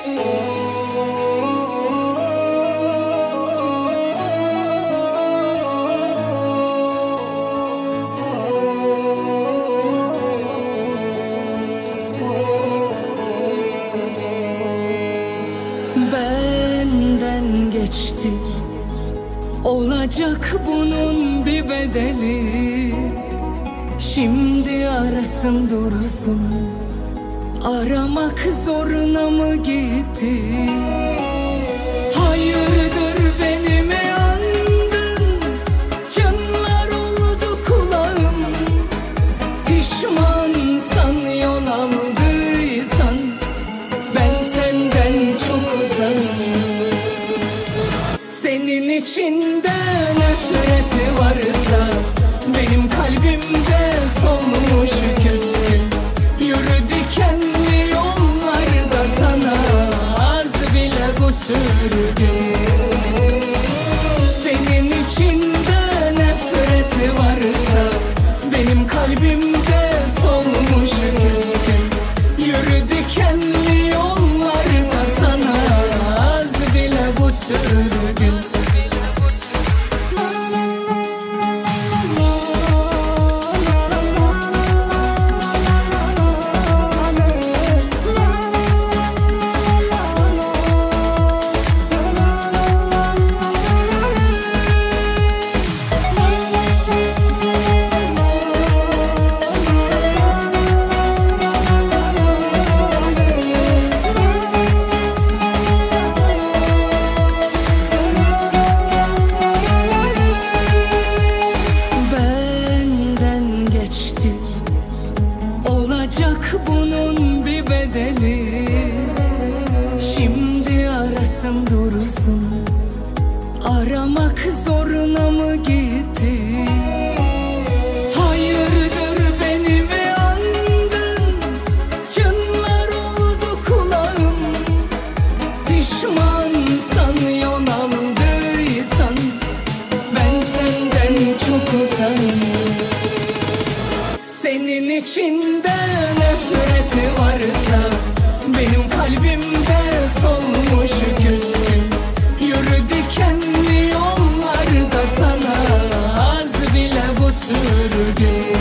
Benden geçti, olacak bunun bir bedeli. Şimdi arasın dursun, aramak zoruna mı gitti? Hayırdır beni mi andın? Çınlar oldu kulağım. Pişmansan yol aldıysan, ben senden çok uzağım. Senin içinde nefreti varsa, benim kalbimde solmuş küskün. Yürü dikenli yollarda, sana az bile bu sürgün. Senin içinde nefreti varsa, benim kalbimde solmuş küskün. Yürü dikenli yollarda, sana az bile bu sürgün. Olacak bunun bir bedeli. Şimdi arasın dursun, aramak zoruna mı gitti? Hayırdır beni mi andın? Çınlar oldu kulağım. Pişmansan yol aldıysan, ben senden çok uzağım. Senin içinde nefreti varsa, benim kalbimde solmuş küskün. Yürü dikenli yollarda, sana az bile bu sürgün.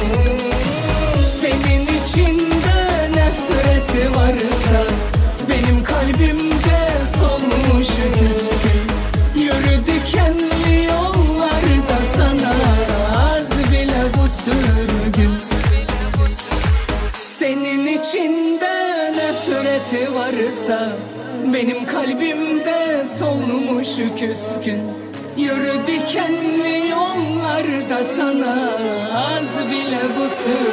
Senin içinde nefreti varsa, benim kalbimde solmuş küskün. Yürü dikenli yollarda, sana az bile bu sürgün. Senin içinde nefreti varsa, benim kalbimde solmuş küskün. Yürü dikenli yollarda, sana az bile bu sürgün.